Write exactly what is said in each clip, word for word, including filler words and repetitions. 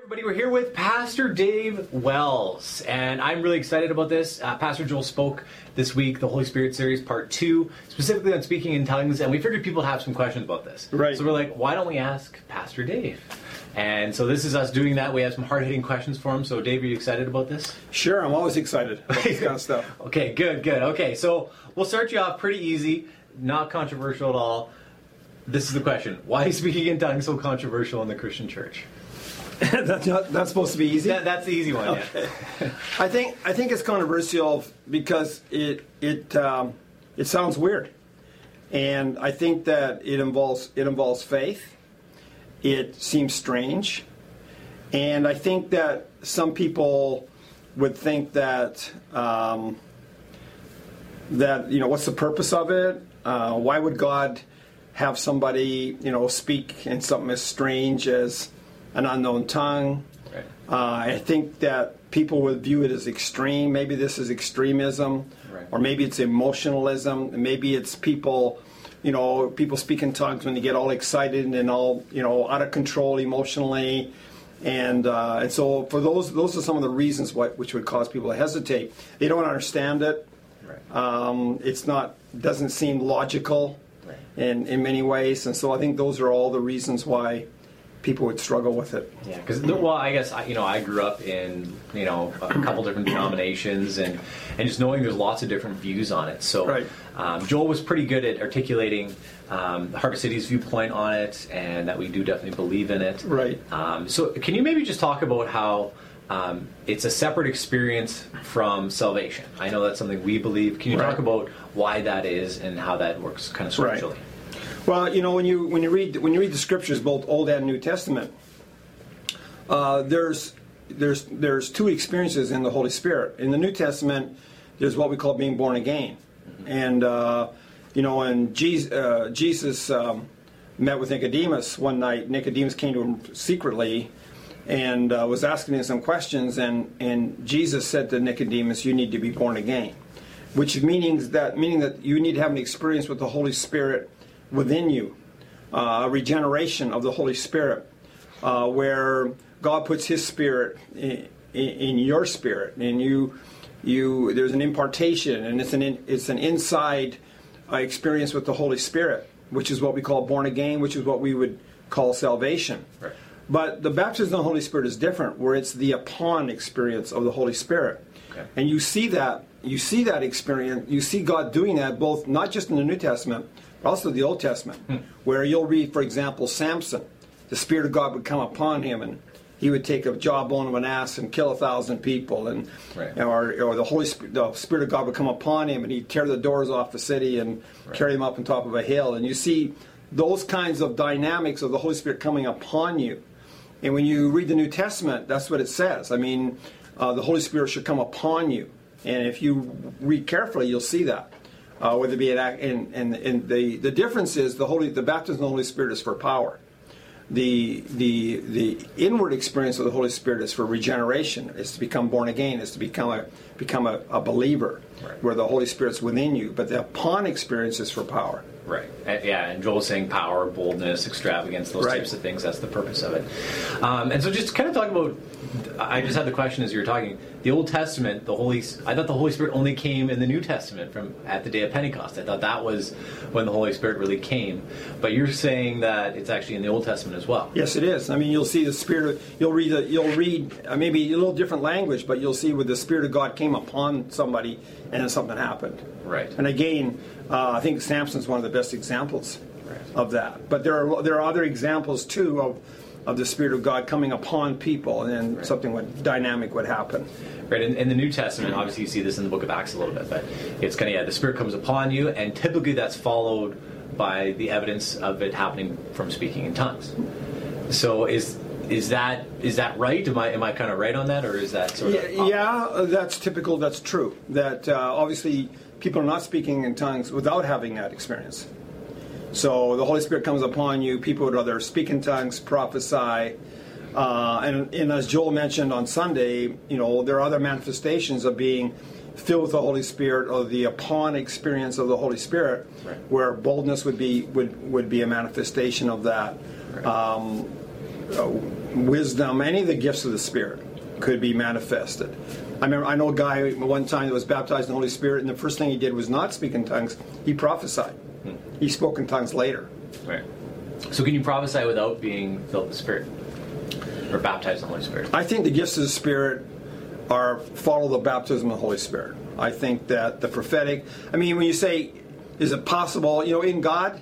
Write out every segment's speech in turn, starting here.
Everybody, we're here with Pastor Dave Wells, and I'm really excited about this. Uh, Pastor Joel spoke this week, the Holy Spirit series, part two, specifically on speaking in tongues, and we figured people have some questions about this. Right. So we're like, why don't we ask Pastor Dave? And so this is us doing that. We have some hard-hitting questions for him. So Dave, are you excited about this? Sure, I'm always excited about this kind of stuff. Okay, good, good. Okay, so we'll start you off pretty easy, not controversial at all. This is the question. Why is speaking in tongues so controversial in the Christian church? that's not that's supposed to be easy. That, that's the easy one. Okay. Yeah. I think I think it's controversial because it it um, it sounds weird, and I think that it involves it involves faith. It seems strange, and I think that some people would think that um, that you know what's the purpose of it? Uh, why would God have somebody you know speak in something as strange as an unknown tongue? Right. Uh, I think that people would view it as extreme. Maybe this is extremism, right. Or maybe it's emotionalism. Maybe it's people, you know, people speak in tongues when they get all excited and all, you know, out of control emotionally. And uh, and so for those, those are some of the reasons why, which would cause people to hesitate. They don't understand it. Right. Um, it's not, doesn't seem logical Right. in, in many ways. And so I think those are all the reasons why people would struggle with it. Yeah, because well, I guess I, you know I grew up in you know a couple different denominations, and and just knowing there's lots of different views on it. So Right. um, Joel was pretty good at articulating um, the Harvest City's viewpoint on it, and that we do definitely believe in it. Right. Um, so can you maybe just talk about how um, it's a separate experience from salvation? I know that's something we believe. Can you Right. talk about why that is and how that works kind of scripturally? Right. Well, you know, when you when you read when you read the scriptures, both Old and New Testament, uh, there's there's there's two experiences in the Holy Spirit. In the New Testament, there's what we call being born again, mm-hmm. and uh, you know, when Jesus, uh, Jesus um, met with Nicodemus one night, Nicodemus came to him secretly and uh, was asking him some questions, and and Jesus said to Nicodemus, "You need to be born again," which means that meaning that you need to have an experience with the Holy Spirit within you, uh, a regeneration of the Holy Spirit, uh, where God puts His Spirit in, in, in your spirit, and you, you there's an impartation, and it's an in, it's an inside uh, experience with the Holy Spirit, which is what we call born again, which is what we would call salvation. Right. But the baptism of the Holy Spirit is different, where it's the upon experience of the Holy Spirit, okay. And you see that you see that experience, you see God doing that both not just in the New Testament, but also the Old Testament, hmm. where you'll read, for example, Samson. The Spirit of God would come upon him, and he would take a jawbone of an ass and kill a thousand people, and right. or, or the Holy Spirit, the Spirit of God would come upon him, and he'd tear the doors off the city and right. carry him up on top of a hill. And you see those kinds of dynamics of the Holy Spirit coming upon you. And when you read the New Testament, that's what it says. I mean, uh, the Holy Spirit should come upon you, and if you read carefully, you'll see that. Uh, whether it be an act, and, and, and the, the difference is the Holy the baptism of the Holy Spirit is for power. The the the inward experience of the Holy Spirit is for regeneration. It's to become born again. It's to become a become a, a believer, right. where the Holy Spirit's within you. But the upon experience is for power. Right. And, yeah, and Joel's saying power, boldness, extravagance, those right. types of things. That's the purpose of it. Um, and so just kind of talk about, I just had the question as you were talking, the Old Testament, the Holy, I thought the Holy Spirit only came in the New Testament from at the day of Pentecost. I thought that was when the Holy Spirit really came. But you're saying that it's actually in the Old Testament as well. Yes, it is. I mean, you'll see the Spirit of, you'll read, a, you'll read uh, maybe a little different language, but you'll see where the Spirit of God came upon somebody and then something happened. Right. And again, uh, I think Samson's one of the best examples right. of that. But there are there are other examples too of of the Spirit of God coming upon people, and then right. something would, dynamic would happen. Right. In, in the New Testament, obviously you see this in the book of Acts a little bit, but it's kind of, yeah, the Spirit comes upon you, and typically that's followed by the evidence of it happening from speaking in tongues. So is is that is that right? Am I am I kind of right on that, or is that sort of... Yeah, yeah, that's typical, that's true. That uh, obviously people are not speaking in tongues without having that experience. So the Holy Spirit comes upon you, people would rather speak in tongues, prophesy, uh, and, and as Joel mentioned on Sunday, you know, there are other manifestations of being filled with the Holy Spirit, or the upon experience of the Holy Spirit, right. where boldness would be would, would be a manifestation of that. Right. Um, uh, wisdom, any of the gifts of the Spirit could be manifested. I remember, I know a guy one time that was baptized in the Holy Spirit, and the first thing he did was not speak in tongues. He prophesied. Hmm. He spoke in tongues later. Right. So can you prophesy without being filled with the Spirit? Or baptized in the Holy Spirit? I think the gifts of the Spirit are follow the baptism of the Holy Spirit. I think that the prophetic, I mean, when you say, is it possible, you know, in God,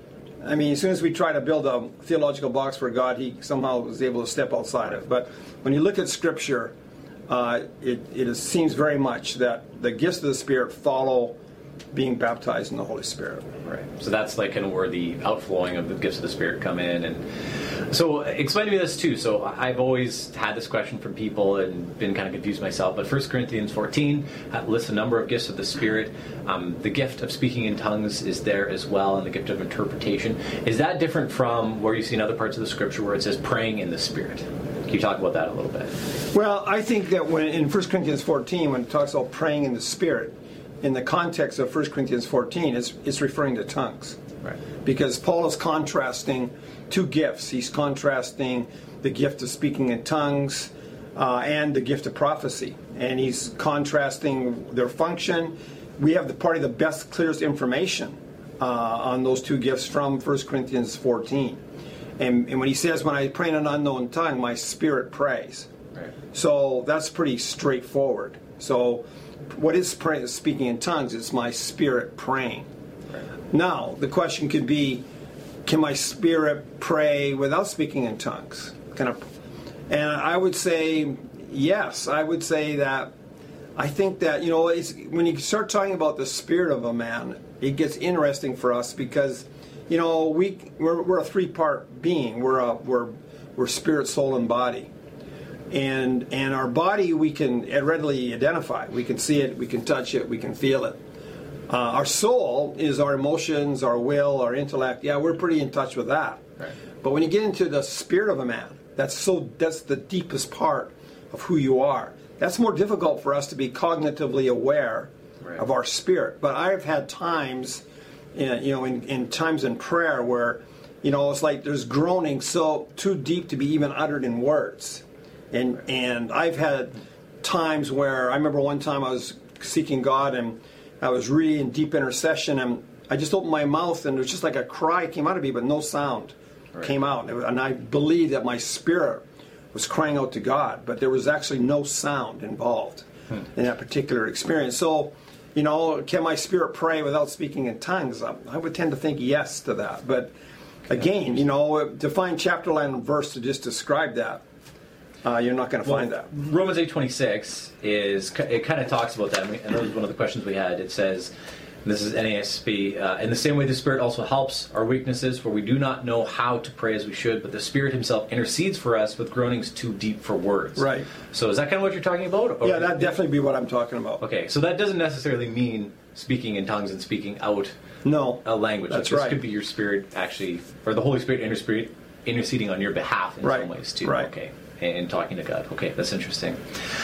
I mean, as soon as we try to build a theological box for God, he somehow was able to step outside of it. But when you look at Scripture, uh, it, it is, seems very much that the gifts of the Spirit follow being baptized in the Holy Spirit. Right. So that's like kind of where the outflowing of the gifts of the Spirit come in. And so explain to me this too. So I've always had this question from people and been kind of confused myself. But First Corinthians fourteen lists a number of gifts of the Spirit. Um, the gift of speaking in tongues is there as well, and the gift of interpretation. Is that different from where you see in other parts of the Scripture where it says praying in the Spirit? Can you talk about that a little bit? Well, I think that when in First Corinthians fourteen, when it talks about praying in the Spirit, in the context of First Corinthians fourteen, it's, it's referring to tongues. Right. Because Paul is contrasting two gifts. He's contrasting the gift of speaking in tongues uh, and the gift of prophecy. And he's contrasting their function. We have the part of the best, clearest information uh, on those two gifts from First Corinthians fourteen. And, and when he says, when I pray in an unknown tongue, my spirit prays. Right. So that's pretty straightforward. So what is pray, speaking in tongues? It's my spirit praying. Right. Now, the question could be, can my spirit pray without speaking in tongues? Can I, and I would say yes. I would say that I think that, you know, it's, when you start talking about the spirit of a man, it gets interesting for us because, you know, we we're, we're a three-part being. We're a we're we're spirit, soul, and body. And and our body we can readily identify. We can see it, we can touch it, we can feel it. Uh, our soul is our emotions, our will, our intellect. Yeah, we're pretty in touch with that. Right. But when you get into the spirit of a man, that's so that's the deepest part of who you are. That's more difficult for us to be cognitively aware right. of our spirit. But I've had times, in, you know, in, in times in prayer where, you know, it's like there's groaning so too deep to be even uttered in words. And and I've had times where I remember one time I was seeking God and I was really in deep intercession and I just opened my mouth and it was just like a cry came out of me, but no sound right. came out. And I believed that my spirit was crying out to God, but there was actually no sound involved hmm. in that particular experience. So, you know, can my spirit pray without speaking in tongues? I would tend to think yes to that. But again, you know, to find chapter, line, and verse to just describe that, Uh, you're not going to well, find that. Romans eight twenty-six is it kind of talks about that, and that was one of the questions we had. It says, and this is N A S B, uh, in the same way the Spirit also helps our weaknesses, for we do not know how to pray as we should, but the Spirit Himself intercedes for us with groanings too deep for words. Right. So is that kind of what you're talking about? Or yeah, that'd definitely be what I'm talking about. Okay, so that doesn't necessarily mean speaking in tongues and speaking out no, a language. That's like, right. This could be your Spirit actually, or the Holy Spirit interceding, interceding on your behalf in right. some ways too. Right. Okay. And talking to God. Okay, that's interesting.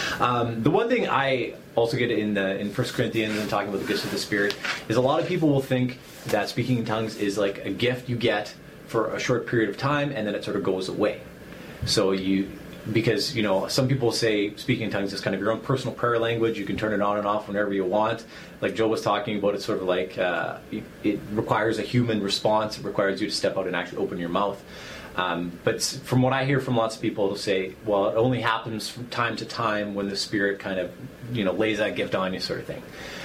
Um, the one thing I also get in the, in First Corinthians and talking about the gifts of the Spirit is a lot of people will think that speaking in tongues is like a gift you get for a short period of time and then it sort of goes away. So you, because, you know, some people say speaking in tongues is kind of your own personal prayer language. You can turn it on and off whenever you want. Like Joe was talking about, it's sort of like uh, it, it requires a human response. It requires you to step out and actually open your mouth. Um, but from what I hear from lots of people, it'll say, well, it only happens from time to time when the Spirit kind of, you know, lays that gift on you, sort of thing.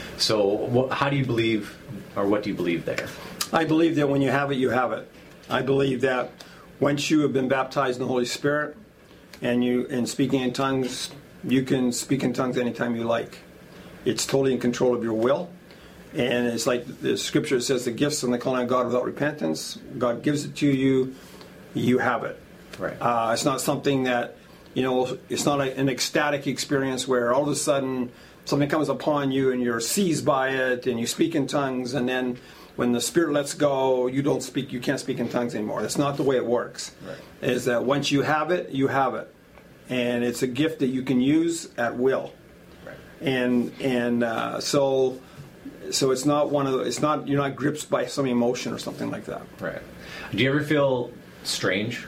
So wh- how do you believe, or what do you believe there? I believe that when you have it, you have it. I believe that once you have been baptized in the Holy Spirit and you in speaking in tongues, you can speak in tongues anytime you like. It's totally in control of your will. And it's like the Scripture says, the gifts and the calling of God without repentance. God gives it to you. You have it. Right. Uh, it's not something that, you know, it's not a, an ecstatic experience where all of a sudden something comes upon you and you're seized by it and you speak in tongues and then when the Spirit lets go, you don't speak, you can't speak in tongues anymore. That's not the way it works. Right. Is that once you have it, you have it. And it's a gift that you can use at will. Right. And and uh, so so it's not one of the, it's not, you're not gripped by some emotion or something like that. Right. Do you ever feel strange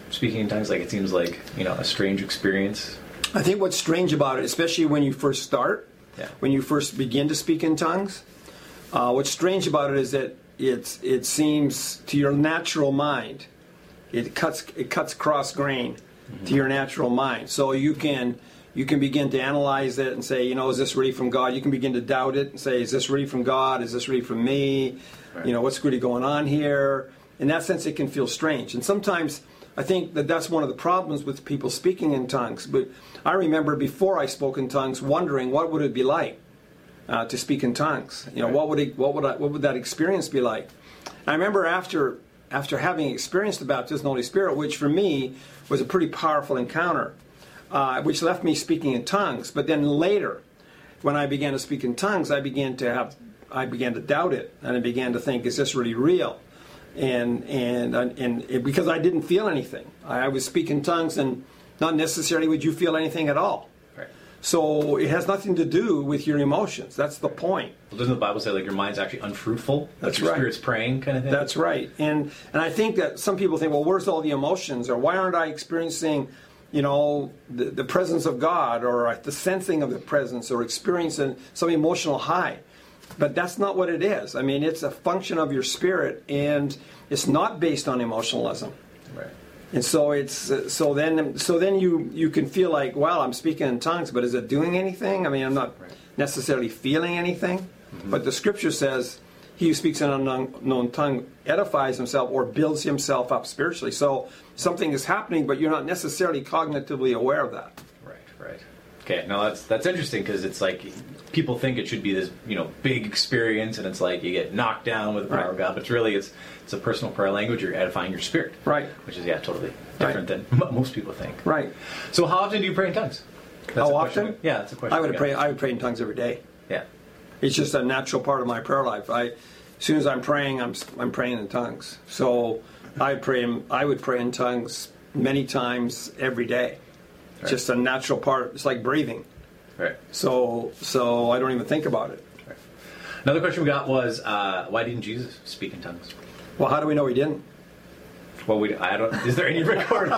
speaking in tongues? Like, it seems like, you know, a strange experience. I think what's strange about it, especially when you first start, Yeah. when you first begin to speak in tongues, uh, what's strange about it is that it's it seems to your natural mind, it cuts it cuts cross grain mm-hmm. to your natural mind. So you can you can begin to analyze it and say, you know, is this really from God? You can begin to doubt it and say, is this really from God? Is this really from me? Right. You know, what's really going on here? In that sense, it can feel strange. And sometimes I think that that's one of the problems with people speaking in tongues. But I remember before I spoke in tongues, wondering what would it be like uh, to speak in tongues. You know, right. what would it, what would I, what would that experience be like? And I remember after after having experienced the baptism of the Holy Spirit, which for me was a pretty powerful encounter, uh, which left me speaking in tongues. But then later, when I began to speak in tongues, I began to have I began to doubt it, and I began to think, is this really real? And and and it, because I didn't feel anything, I, I was speaking tongues, and not necessarily would you feel anything at all. Right. So it has nothing to do with your emotions. That's the point. Well, doesn't the Bible say like your mind's actually unfruitful? Like That's your right. spirit's praying, kind of thing. That's right. And and I think that some people think, well, where's all the emotions, or why aren't I experiencing, you know, the, the presence of God, or the sensing of the presence, or experiencing some emotional high? But that's not what it is. I mean, it's a function of your spirit, and it's not based on emotionalism. Right. And so it's uh, so then so then you you can feel like, well, I'm speaking in tongues, but is it doing anything? I mean, I'm not right. necessarily feeling anything. Mm-hmm. But the Scripture says, he who speaks in an unknown tongue edifies himself or builds himself up spiritually. So something is happening, but you're not necessarily cognitively aware of that. Right. Right. Okay. No, that's that's interesting, because it's like people think it should be this, you know, big experience, and it's like you get knocked down with the power Right. of God, but it's really it's it's a personal prayer language. You're edifying your spirit, Right. Which is yeah, totally different Right. than what most people think. Right. So how often do you pray in tongues? That's How a question. often? Yeah, that's a question. I would we pray. got. I would pray in tongues every day. Yeah. It's just a natural part of my prayer life. I, as soon as I'm praying, I'm I'm praying in tongues. So I pray. In, I would pray in tongues many times every day. Right. Just a natural part. It's like breathing. Right. So so I don't even think about it. Right. Another question we got was, uh, why didn't Jesus speak in tongues? Well, how do we know he didn't? Well, we I don't. Is there any recorded?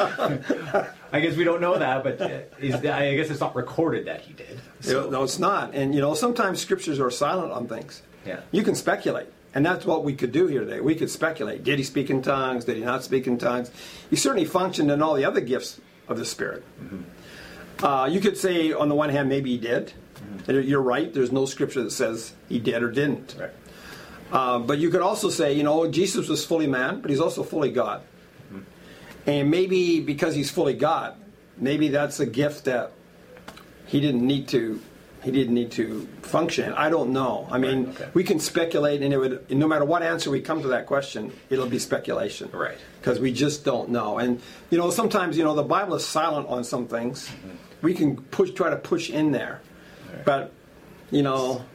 I guess we don't know that, but is, I guess it's not recorded that he did. So. No, it's not. And you know, sometimes scriptures are silent on things. Yeah. You can speculate. And that's what we could do here today. We could speculate. Did he speak in tongues? Did he not speak in tongues? He certainly functioned in all the other gifts of the Spirit. Mm-hmm. Uh, you could say, on the one hand, maybe he did. Mm-hmm. You're right. There's no scripture that says he did or didn't. Right. Uh, but you could also say, you know, Jesus was fully man, but he's also fully God. Mm-hmm. And maybe because he's fully God, maybe that's a gift that he didn't need to He didn't need to function. I don't know. I mean, right, okay. we can speculate, and it would, no matter what answer we come to that question, it'll be speculation. Right. Because we just don't know. And, you know, sometimes, you know, the Bible is silent on some things. Mm-hmm. We can push, try to push in there. Right. But, you know,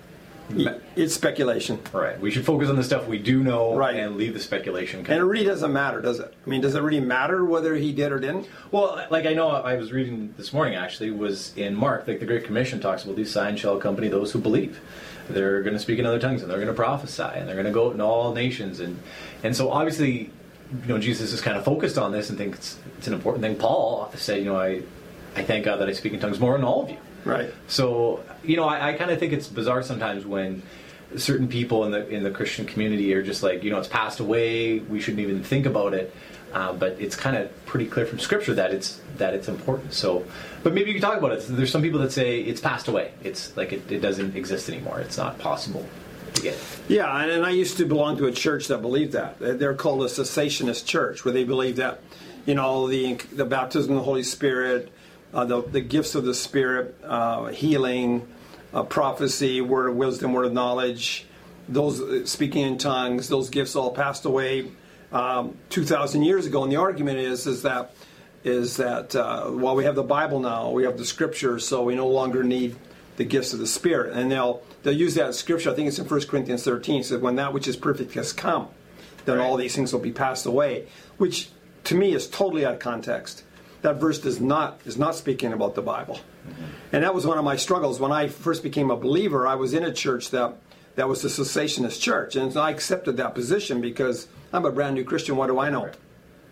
it's speculation. Right. We should focus on the stuff we do know, right. and leave the speculation. And it really doesn't matter, does it? I mean, does it really matter whether he did or didn't? Well, like I know I was reading this morning, actually, was in Mark, like the Great Commission talks about these signs shall accompany those who believe. They're going to speak in other tongues, and they're going to prophesy, and they're going to go out in all nations. And, and so obviously, you know, Jesus is kind of focused on this and thinks it's an important thing. Paul said, you know, I, I thank God that I speak in tongues more than all of you. Right. So, you know, I, I kind of think it's bizarre sometimes when certain people in the in the Christian community are just like, you know, it's passed away, we shouldn't even think about it. Uh, but it's kind of pretty clear from Scripture that it's that it's important. So, but maybe you can talk about it. There's some people that say it's passed away. It's like it, it doesn't exist anymore. It's not possible to get. Yeah, and, and I used to belong to a church that believed that. They're called a cessationist church, where they believe that, you know, the the baptism of the Holy Spirit, Uh, the, the gifts of the Spirit, uh, healing, uh, prophecy, word of wisdom, word of knowledge, those uh, speaking in tongues, those gifts all passed away um, two thousand years ago. And the argument is is that is that uh, while we have the Bible now, we have the Scriptures, so we no longer need the gifts of the Spirit. And they'll they'll use that Scripture. I think it's in First Corinthians thirteen. It says, "When that which is perfect has come, then right. all these things will be passed away," which to me is totally out of context. That verse does not is not speaking about the Bible. Mm-hmm. And that was one of my struggles. When I first became a believer, I was in a church that, that was a cessationist church. And I accepted that position because I'm a brand new Christian. What do I know? Right.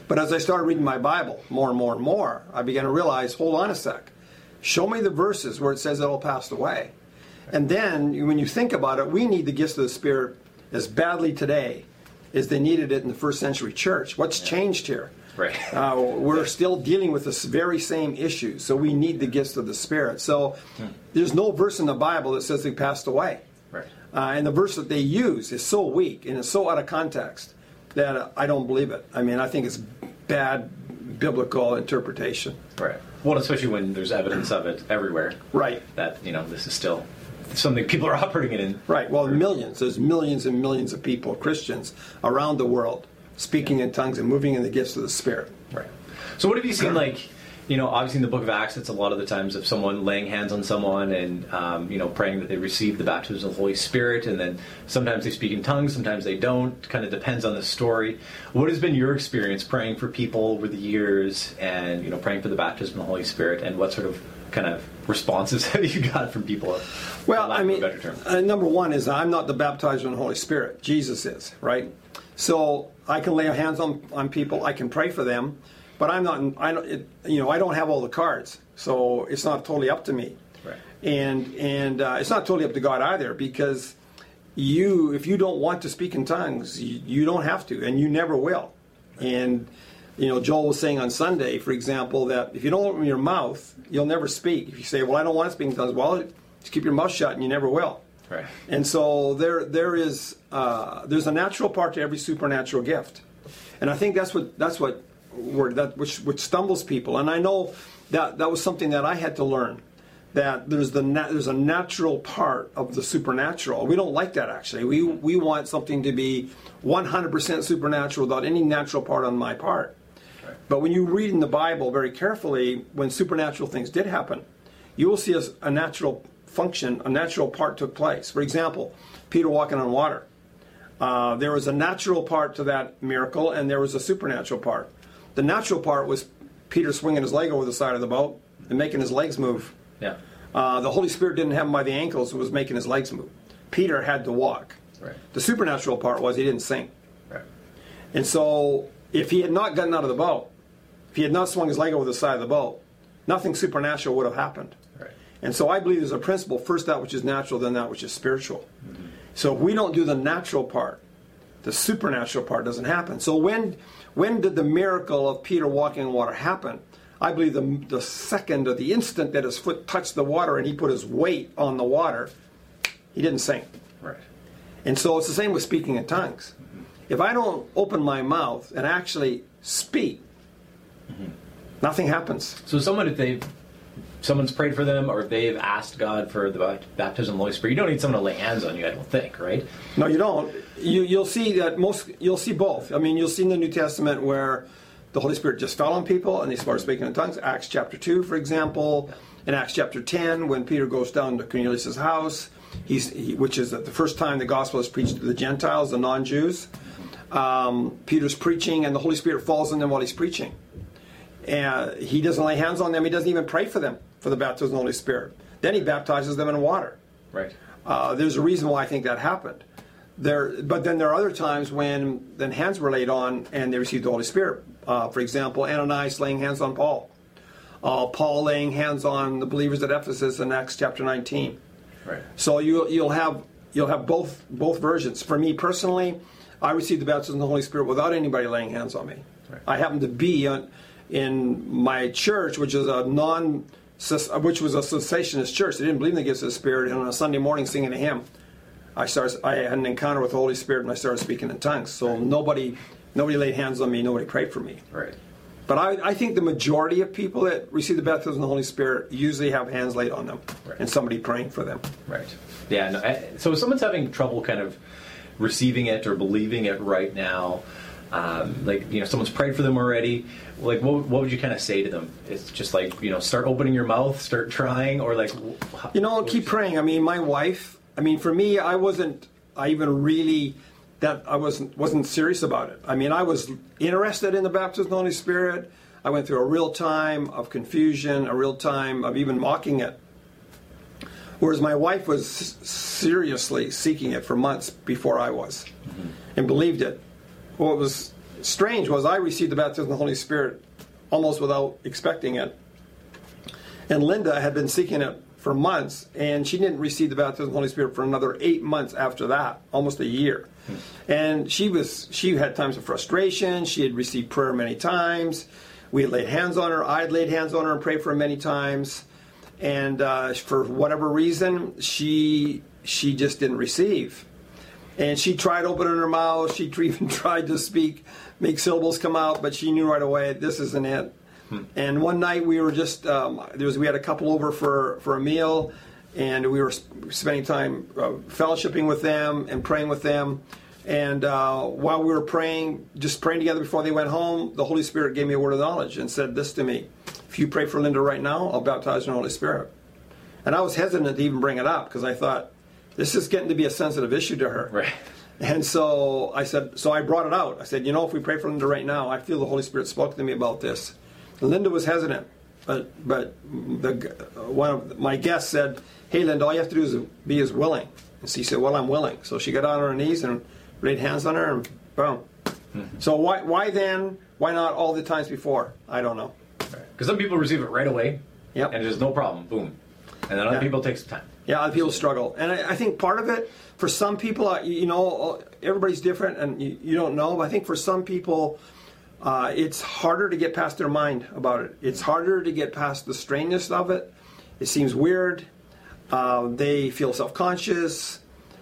But as I started reading my Bible more and more and more, I began to realize, hold on a sec. Show me the verses where it says it'll pass away. And then, when you think about it, we need the gifts of the Spirit as badly today as they needed it in the first century church. What's yeah. changed here? Right. Uh, we're yeah. still dealing with this very same issue, so we need the gifts of the Spirit. So hmm. there's no verse in the Bible that says they passed away. Right. Uh, and the verse that they use is so weak and it's so out of context that uh, I don't believe it. I mean, I think it's bad biblical interpretation. Right. Well, especially when there's evidence of it everywhere. Right. That, you know, this is still something people are operating in. Right. Well, millions. There's millions and millions of people, Christians, around the world, speaking in tongues and moving in the gifts of the Spirit. Right. So what have you seen, like, you know, obviously in the book of Acts, it's a lot of the times of someone laying hands on someone and, um, you know, praying that they receive the baptism of the Holy Spirit, and then sometimes they speak in tongues, sometimes they don't. Kind of depends on the story. What has been your experience praying for people over the years and, you know, praying for the baptism of the Holy Spirit, and what sort of kind of responses have you got from people? Well, I mean, uh, number one is I'm not the baptizer in the Holy Spirit. Jesus is, right? So I can lay hands on, on people. I can pray for them. But I'm not. I don't. It, you know, I don't have all the cards, so it's not totally up to me. Right. And and uh, it's not totally up to God either, because you, if you don't want to speak in tongues, you, you don't have to, and you never will. Right. And you know, Joel was saying on Sunday, for example, that if you don't open your mouth, you'll never speak. If you say, "Well, I don't want to speak in tongues," well, just keep your mouth shut, and you never will. Right. And so there there is uh, there's a natural part to every supernatural gift, and I think that's what that's what. Word that which which stumbles people, and I know that that was something that I had to learn. That there's the na- there's a natural part of the supernatural. We don't like that, actually. We we want something to be one hundred percent supernatural without any natural part on my part. Right. But when you read in the Bible very carefully, when supernatural things did happen, you will see a, a natural function, a natural part took place. For example, Peter walking on water. Uh, there was a natural part to that miracle, and there was a supernatural part. The natural part was Peter swinging his leg over the side of the boat and making his legs move. Yeah. Uh, the Holy Spirit didn't have him by the ankles; it was making his legs move. Peter had to walk. Right. The supernatural part was he didn't sink. Right. And so, if he had not gotten out of the boat, if he had not swung his leg over the side of the boat, nothing supernatural would have happened. Right. And so, I believe there's a principle: first that which is natural, then that which is spiritual. Mm-hmm. So, if we don't do the natural part, the supernatural part doesn't happen. So when when did the miracle of Peter walking on water happen? I believe the, the second or the instant that his foot touched the water and he put his weight on the water, he didn't sink. Right. And so it's the same with speaking in tongues. Mm-hmm. If I don't open my mouth and actually speak, mm-hmm. nothing happens. So someone, if they've someone's prayed for them, or if they've asked God for the baptism of the Holy Spirit, you don't need someone to lay hands on you, I don't think, right? No, you don't. You, you'll see that most. You'll see both. I mean, you'll see in the New Testament where the Holy Spirit just fell on people and they started speaking in tongues. Acts chapter two, for example. In Acts chapter ten, when Peter goes down to Cornelius' house, he's he, which is the first time the gospel is preached to the Gentiles, the non-Jews. Um, Peter's preaching, and the Holy Spirit falls on them while he's preaching. And he doesn't lay hands on them. He doesn't even pray for them for the baptism of the Holy Spirit. Then he baptizes them in water. Right. Uh, there's a reason why I think that happened. There, but then there are other times when then hands were laid on and they received the Holy Spirit. Uh, for example, Ananias laying hands on Paul. Uh, Paul laying hands on the believers at Ephesus in Acts chapter nineteen. Right. So you, you'll have you'll have both both versions. For me personally, I received the baptism of the Holy Spirit without anybody laying hands on me. Right. I happened to be on, in my church, which is a non, which was a cessationist church. They didn't believe in the gifts of the Spirit. And on a Sunday morning, singing a hymn, I started. I had an encounter with the Holy Spirit, and I started speaking in tongues. So right. nobody, nobody laid hands on me. Nobody prayed for me. Right. But I, I think the majority of people that receive the baptism of the Holy Spirit usually have hands laid on them, right. and somebody praying for them. Right. Yeah. No, I, so if someone's having trouble kind of receiving it or believing it right now, um, like, you know, someone's prayed for them already, like, what, what would you kind of say to them? It's just like, you know, start opening your mouth, start trying, or like... How, you know, keep praying. I mean, my wife, I mean, for me, I wasn't, I even really... that I wasn't wasn't serious about it. I mean, I was interested in the baptism of the Holy Spirit. I went through a real time of confusion, a real time of even mocking it. Whereas my wife was seriously seeking it for months before I was, mm-hmm. and believed it. Well, it was strange was I received the baptism of the Holy Spirit almost without expecting it. And Linda had been seeking it for months, and she didn't receive the baptism of the Holy Spirit for another eight months after that, almost a year. Hmm. And she was she had times of frustration. She had received prayer many times. We had laid hands on her. I had laid hands on her and prayed for her many times. And uh, for whatever reason, she she just didn't receive. And she tried opening her mouth. She even tried to speak, make syllables come out, but she knew right away, this isn't it. Hmm. And one night we were just, um, there was we had a couple over for, for a meal, and we were spending time uh, fellowshipping with them and praying with them. And uh, while we were praying, just praying together before they went home, the Holy Spirit gave me a word of knowledge and said this to me: if you pray for Linda right now, I'll baptize her in the Holy Spirit. And I was hesitant to even bring it up because I thought, this is getting to be a sensitive issue to her. Right. And so I said, so I brought it out. I said, you know, if we pray for Linda right now, I feel the Holy Spirit spoke to me about this. And Linda was hesitant, but but the, one of my guests said, hey, Linda, all you have to do is be as willing. And she said, well, I'm willing. So she got on her knees and laid hands on her, and boom. Mm-hmm. So why why then? Why not all the times before? I don't know. Because some people receive it right away, yep. and there's no problem, boom. And then other yeah. people take some time. Yeah, other people struggle. And I, I think part of it, for some people, uh, you know, everybody's different and you, you don't know, but I think for some people, uh, it's harder to get past their mind about it. It's harder to get past the strangeness of it. It seems weird. Uh, they feel self-conscious.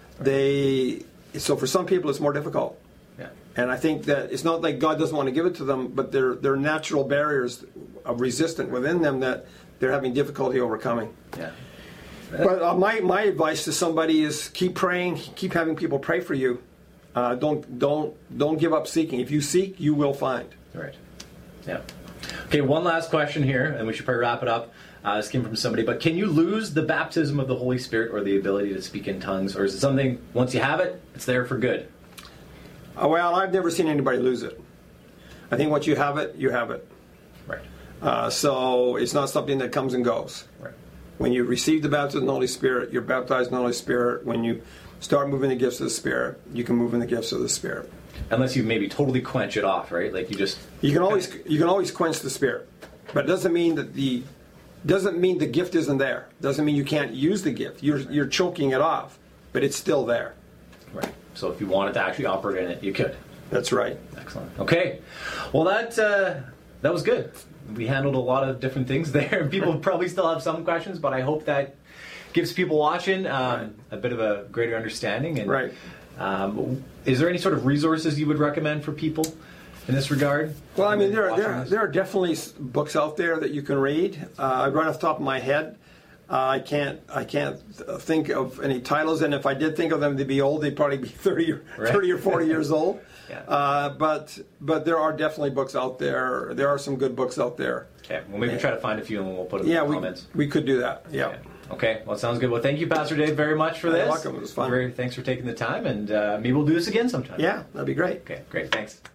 They So for some people, it's more difficult. Yeah. And I think that it's not like God doesn't want to give it to them, but there there are natural barriers of resistance within them that they're having difficulty overcoming. Yeah. But uh, my, my advice to somebody is keep praying, keep having people pray for you. Uh, don't don't don't give up seeking. If you seek, you will find. Right. Yeah. Okay, one last question here, and we should probably wrap it up. Uh, this came from somebody, but can you lose the baptism of the Holy Spirit or the ability to speak in tongues, or is it something, once you have it, it's there for good? Uh, well, I've never seen anybody lose it. I think once you have it, you have it. Right. Uh, so it's not something that comes and goes. Right. When you receive the baptism of the Holy Spirit, you're baptized in the Holy Spirit. When you start moving the gifts of the Spirit, you can move in the gifts of the Spirit. Unless you maybe totally quench it off, right? Like you just you can always you can always quench the Spirit, but it doesn't mean that the doesn't mean the gift isn't there. Doesn't mean you can't use the gift. You're you're choking it off, but it's still there. Right. So if you wanted to actually operate in it, you could. That's right. Excellent. Okay. Well, that uh, that was good. We handled a lot of different things there. People probably still have some questions, but I hope that gives people watching um, right. a bit of a greater understanding. And, right. Um, is there any sort of resources you would recommend for people in this regard? Well, I mean, there are, there, are, there are definitely books out there that you can read. Uh, right off the top of my head, uh, I can't I can't think of any titles, and if I did think of them, they'd be old. They'd probably be thirty or, right. thirty or forty years old. Yeah. Uh, but but there are definitely books out there. There are some good books out there. Okay, well maybe yeah. try to find a few and we'll put it yeah, in the we, comments. we could do that. Yeah. Okay. Okay, well, it sounds good. Well, thank you, Pastor Dave, very much for this. You're welcome. It was fun. Very, thanks for taking the time, and uh, maybe we'll do this again sometime. Yeah, that'd be great. Okay, great. Thanks.